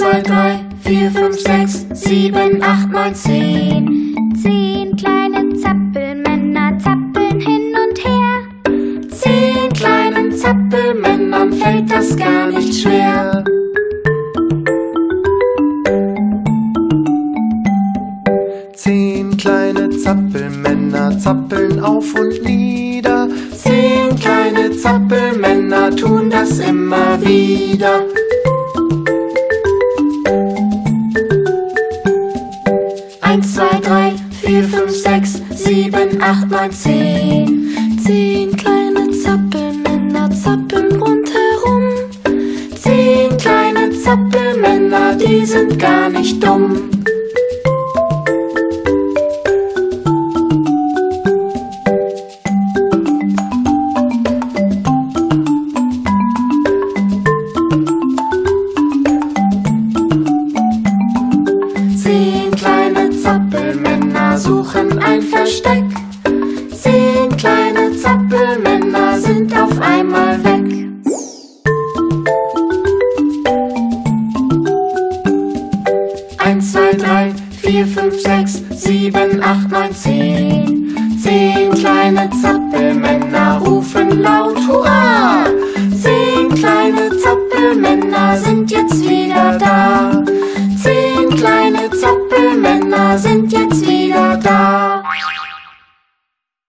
2, 3, 4, 5, 6, 7, 8, 9, 10. 10 kleine Zappelmänner zappeln hin und her. 10 kleinen Zappelmännern fällt das gar nicht schwer. 10 kleine Zappelmänner zappeln auf und nieder. 10 kleine Zappelmänner tun das immer wieder. 1, 2, 3, 4, 5, 6, 7, 8, 9, 10. 10 kleine Zappelmänner zappeln rundherum. 10 kleine Zappelmänner, die sind gar nicht dumm. 10 kleine Zappelmänner suchen ein Versteck. 10 kleine Zappelmänner sind auf einmal weg. 1, 2, 3, 4, 5, 6, 7, 8, 9, 10. 10 kleine Zappelmänner rufen laut Hurra! 10 kleine Zappelmänner sind jetzt wieder da. 10 kleine Zappelmänner sind jetzt wieder da.